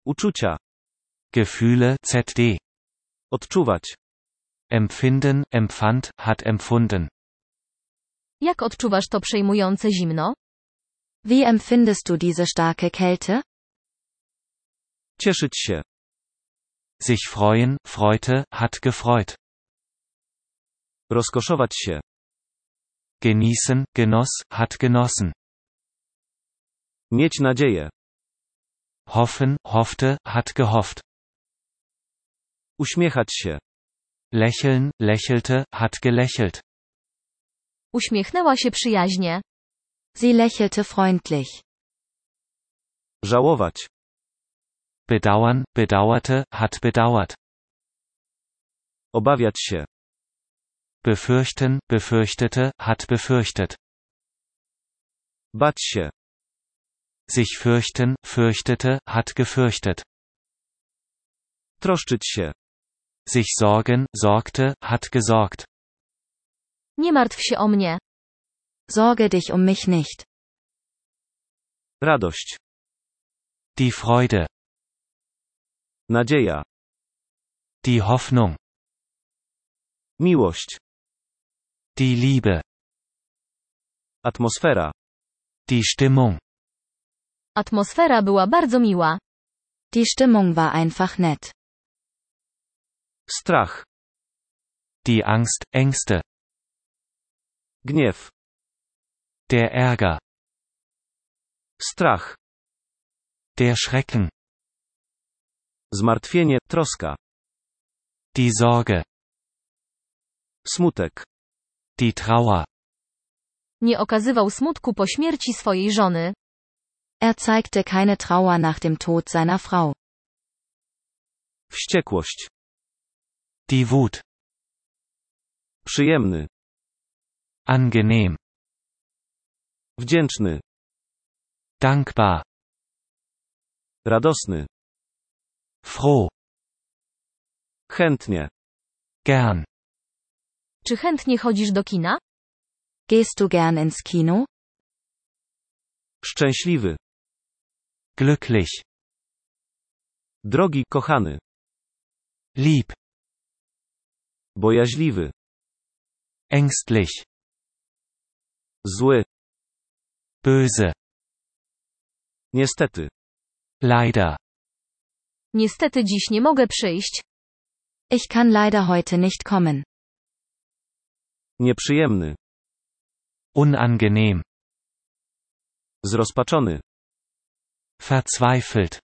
Uczucia. Gefühle, ZD. Odczuwać. Empfinden, empfand, hat empfunden. Jak odczuwasz to przejmujące zimno? Wie empfindest du diese starke Kälte? Cieszyć się. Sich freuen, freute, hat gefreut. Rozkoszować się. Genießen, genoss, hat genossen. Mieć nadzieję. Hoffen, hoffte, hat gehofft. Uśmiechać się. Lächeln, lächelte, hat gelächelt. Uśmiechnęła się przyjaźnie. Sie lächelte freundlich. Żałować. Bedauern, bedauerte, hat bedauert. Obawiać się. Befürchten, befürchtete, hat befürchtet. Bać się. Sich fürchten, fürchtete, hat gefürchtet. Troszczyć się. Sich sorgen, sorgte, hat gesorgt. Nie martw się o mnie. Sorge dich um mich nicht. Radość. Die Freude. Nadzieja. Die Hoffnung. Miłość. Die Liebe. Atmosfera. Die Stimmung. Atmosfera była bardzo miła. Die Stimmung war einfach nett. Strach. Die Angst, Ängste. Gniew. Der Ärger. Strach. Der Schrecken. Zmartwienie, troska. Die Sorge. Smutek. Die Trauer. Nie okazywał smutku po śmierci swojej żony. Er zeigte keine Trauer nach dem Tod seiner Frau. Wściekłość. Die Wut. Przyjemny. Angenehm. Wdzięczny. Dankbar. Radosny. Froh. Chętnie. Gern. Czy chętnie chodzisz do kina? Gehst du gern ins Kino? Szczęśliwy. Glücklich. Drogi, kochany. Lieb. Bojaźliwy. Ängstlich. Zły. Böse. Niestety. Leider. Niestety dziś nie mogę przyjść. Ich kann leider heute nicht kommen. Nieprzyjemny. Unangenehm. Zrozpaczony. Verzweifelt.